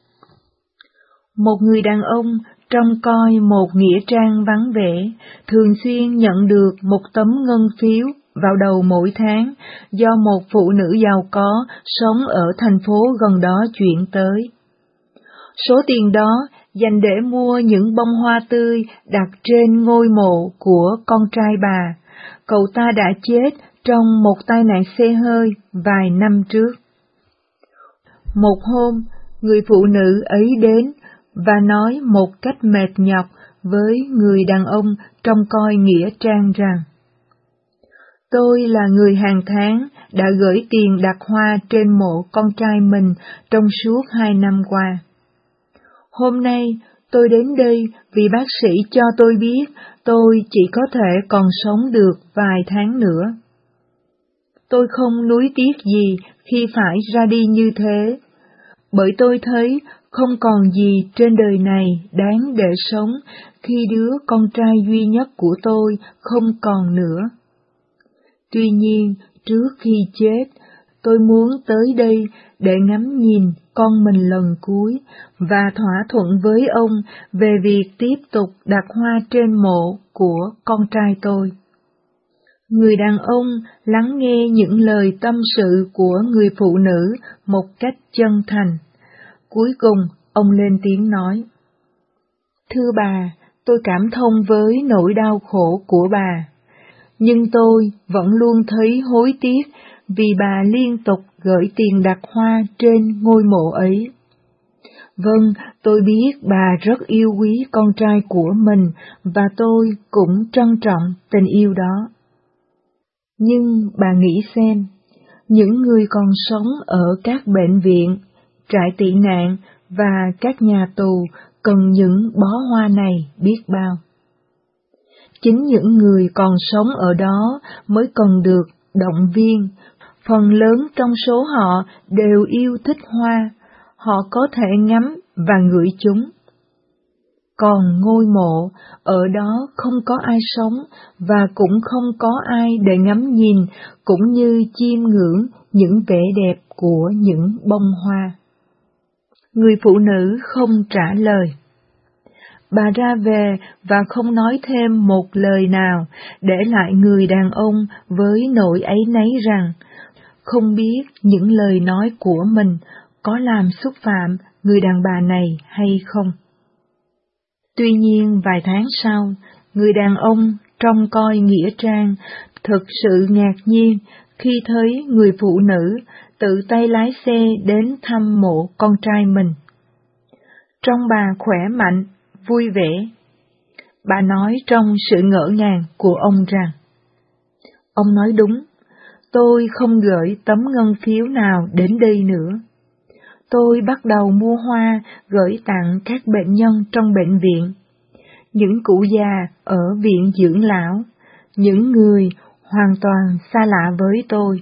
Một người đàn ông trông coi một nghĩa trang vắng vẻ, thường xuyên nhận được một tấm ngân phiếu vào đầu mỗi tháng do một phụ nữ giàu có sống ở thành phố gần đó chuyển tới. Số tiền đó dành để mua những bông hoa tươi đặt trên ngôi mộ của con trai bà. Cậu ta đã chết trong một tai nạn xe hơi vài năm trước. Một hôm, người phụ nữ ấy đến và nói một cách mệt nhọc với người đàn ông trông coi nghĩa trang rằng: Tôi là người hàng tháng đã gửi tiền đặt hoa trên mộ con trai mình trong suốt hai năm qua. Hôm nay tôi đến đây vì bác sĩ cho tôi biết tôi chỉ có thể còn sống được vài tháng nữa. Tôi không nuối tiếc gì khi phải ra đi như thế, bởi tôi thấy không còn gì trên đời này đáng để sống khi đứa con trai duy nhất của tôi không còn nữa. Tuy nhiên, trước khi chết, tôi muốn tới đây để ngắm nhìn con mình lần cuối và thỏa thuận với ông về việc tiếp tục đặt hoa trên mộ của con trai tôi. Người đàn ông lắng nghe những lời tâm sự của người phụ nữ một cách chân thành. Cuối cùng, ông lên tiếng nói: Thưa bà, tôi cảm thông với nỗi đau khổ của bà, nhưng tôi vẫn luôn thấy hối tiếc vì bà liên tục gửi tiền đặt hoa trên ngôi mộ ấy. Vâng, tôi biết bà rất yêu quý con trai của mình và tôi cũng trân trọng tình yêu đó. Nhưng bà nghĩ xem, những người còn sống ở các bệnh viện, trại tị nạn và các nhà tù cần những bó hoa này biết bao. Chính những người còn sống ở đó mới cần được động viên. Phần lớn trong số họ đều yêu thích hoa, họ có thể ngắm và ngửi chúng. Còn ngôi mộ, ở đó không có ai sống và cũng không có ai để ngắm nhìn, cũng như chiêm ngưỡng những vẻ đẹp của những bông hoa. Người phụ nữ không trả lời. Bà ra về và không nói thêm một lời nào, để lại người đàn ông với nỗi áy náy rằng không biết những lời nói của mình có làm xúc phạm người đàn bà này hay không. Tuy nhiên vài tháng sau, người đàn ông trông coi nghĩa trang thực sự ngạc nhiên khi thấy người phụ nữ tự tay lái xe đến thăm mộ con trai mình. Trông bà khỏe mạnh, vui vẻ. Bà nói trong sự ngỡ ngàng của ông rằng, ông nói đúng, tôi không gửi tấm ngân phiếu nào đến đây nữa. Tôi bắt đầu mua hoa gửi tặng các bệnh nhân trong bệnh viện, những cụ già ở viện dưỡng lão, những người hoàn toàn xa lạ với tôi.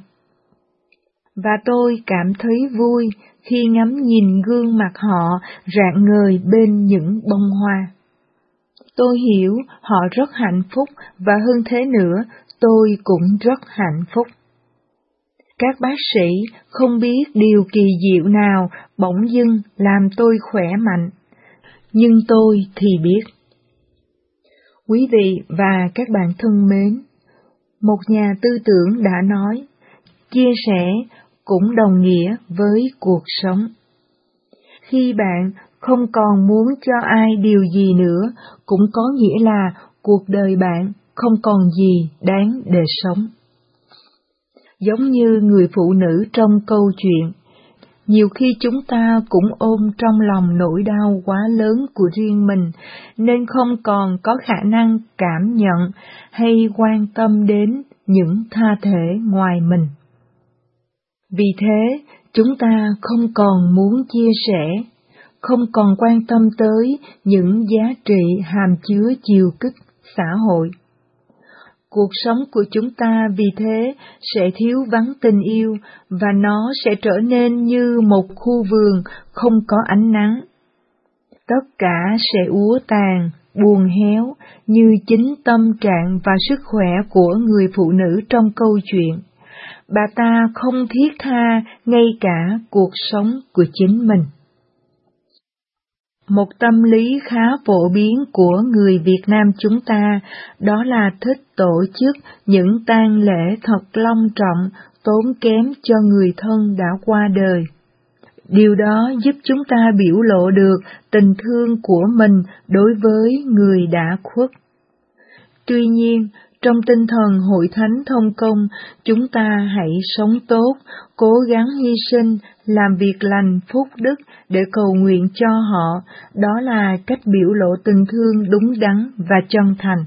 Và tôi cảm thấy vui khi ngắm nhìn gương mặt họ rạng ngời bên những bông hoa. Tôi hiểu họ rất hạnh phúc và hơn thế nữa, tôi cũng rất hạnh phúc. Các bác sĩ không biết điều kỳ diệu nào bỗng dưng làm tôi khỏe mạnh, nhưng tôi thì biết. Quý vị và các bạn thân mến, một nhà tư tưởng đã nói, chia sẻ cũng đồng nghĩa với cuộc sống. Khi bạn không còn muốn cho ai điều gì nữa, cũng có nghĩa là cuộc đời bạn không còn gì đáng để sống. Giống như người phụ nữ trong câu chuyện, nhiều khi chúng ta cũng ôm trong lòng nỗi đau quá lớn của riêng mình, nên không còn có khả năng cảm nhận hay quan tâm đến những tha thể ngoài mình. Vì thế, chúng ta không còn muốn chia sẻ, không còn quan tâm tới những giá trị hàm chứa chiều kích xã hội. Cuộc sống của chúng ta vì thế sẽ thiếu vắng tình yêu và nó sẽ trở nên như một khu vườn không có ánh nắng. Tất cả sẽ úa tàn, buồn héo như chính tâm trạng và sức khỏe của người phụ nữ trong câu chuyện. Bà ta không thiết tha ngay cả cuộc sống của chính mình. Một tâm lý khá phổ biến của người Việt Nam chúng ta đó là thích tổ chức những tang lễ thật long trọng, tốn kém cho người thân đã qua đời. Điều đó giúp chúng ta biểu lộ được tình thương của mình đối với người đã khuất. Tuy nhiên, trong tinh thần Hội Thánh Thông Công, chúng ta hãy sống tốt, cố gắng hy sinh, làm việc lành phúc đức để cầu nguyện cho họ, đó là cách biểu lộ tình thương đúng đắn và chân thành.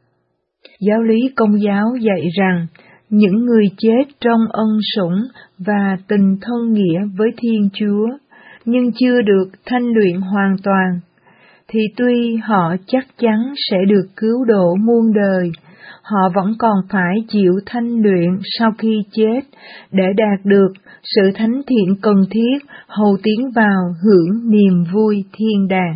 Giáo lý Công giáo dạy rằng, những người chết trong ân sủng và tình thân nghĩa với Thiên Chúa, nhưng chưa được thanh luyện hoàn toàn, thì tuy họ chắc chắn sẽ được cứu độ muôn đời, họ vẫn còn phải chịu thanh luyện sau khi chết để đạt được sự thánh thiện cần thiết hầu tiến vào hưởng niềm vui thiên đàng.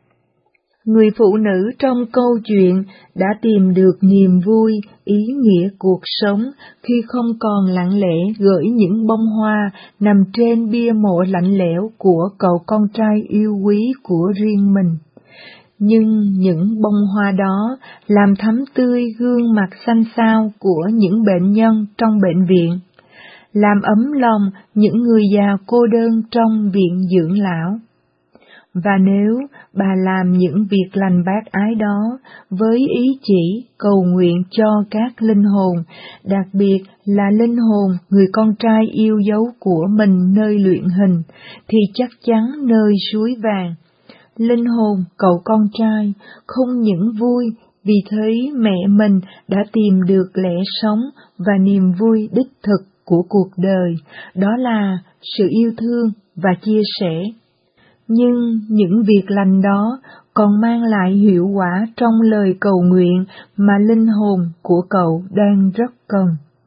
Người phụ nữ trong câu chuyện đã tìm được niềm vui, ý nghĩa cuộc sống khi không còn lặng lẽ gửi những bông hoa nằm trên bia mộ lạnh lẽo của cậu con trai yêu quý của riêng mình. Nhưng những bông hoa đó làm thắm tươi gương mặt xanh xao của những bệnh nhân trong bệnh viện, làm ấm lòng những người già cô đơn trong viện dưỡng lão. Và nếu bà làm những việc lành bác ái đó với ý chỉ cầu nguyện cho các linh hồn, đặc biệt là linh hồn người con trai yêu dấu của mình nơi luyện hình, thì chắc chắn nơi suối vàng, linh hồn cậu con trai không những vui vì thấy mẹ mình đã tìm được lẽ sống và niềm vui đích thực của cuộc đời, đó là sự yêu thương và chia sẻ. Nhưng những việc lành đó còn mang lại hiệu quả trong lời cầu nguyện mà linh hồn của cậu đang rất cần.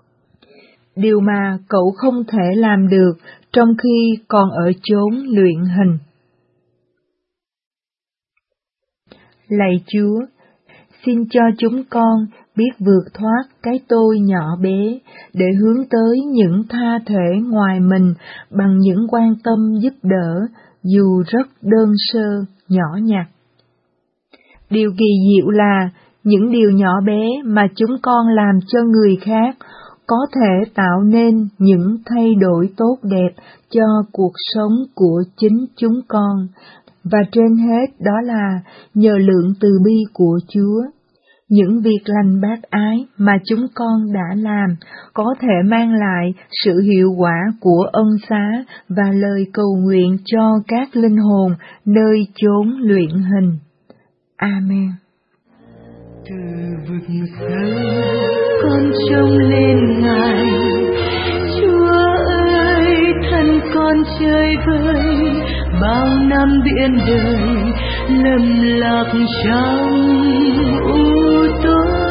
Điều mà cậu không thể làm được trong khi còn ở chốn luyện hình. Lạy Chúa, xin cho chúng con biết vượt thoát cái tôi nhỏ bé để hướng tới những tha thể ngoài mình bằng những quan tâm giúp đỡ, dù rất đơn sơ, nhỏ nhặt. Điều kỳ diệu là những điều nhỏ bé mà chúng con làm cho người khác có thể tạo nên những thay đổi tốt đẹp cho cuộc sống của chính chúng con, và trên hết đó là nhờ lượng từ bi của Chúa. Những việc lành bác ái mà chúng con đã làm có thể mang lại sự hiệu quả của ân xá và lời cầu nguyện cho các linh hồn nơi chốn luyện hình. Amen. Từ vực sâu con trông lên Ngài, Chúa ơi, thân con chơi vơi bao năm biển đời lầm lạc trong u tối.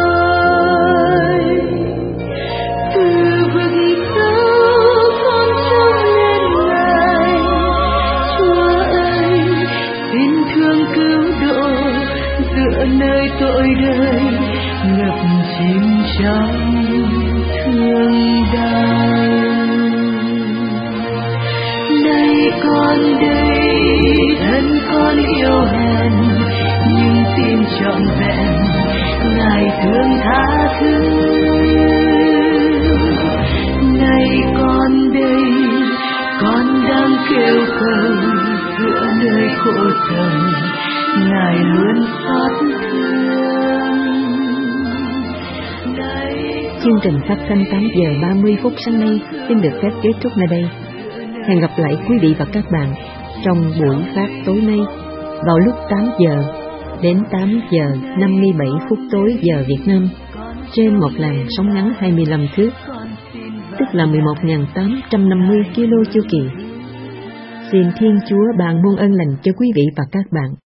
Từ vực sâu con trông lên Ngài, Chúa ơi, xin thương cứu độ giữa nơi tội đời ngập chìm trong thương đau. Này con đây, thân con yêu hèn nhưng tin trọn vẹn Ngài thương tha thứ. Này con đây, con đang kêu cầu giữa nơi khổ sở, Ngài luôn xót thương. Chương trình phát thanh tám giờ ba mươi phút sáng nay xin được phép kết thúc nơi đây. Hẹn gặp lại quý vị và các bạn trong buổi phát tối nay vào lúc tám giờ đến tám giờ năm mươi bảy phút tối giờ Việt Nam trên một làn sóng ngắn hai mươi lăm thước, tức là mười một nghìn tám trăm năm mươi ki lô chu kỳ. Xin Thiên Chúa ban muôn ân lành cho quý vị và các bạn.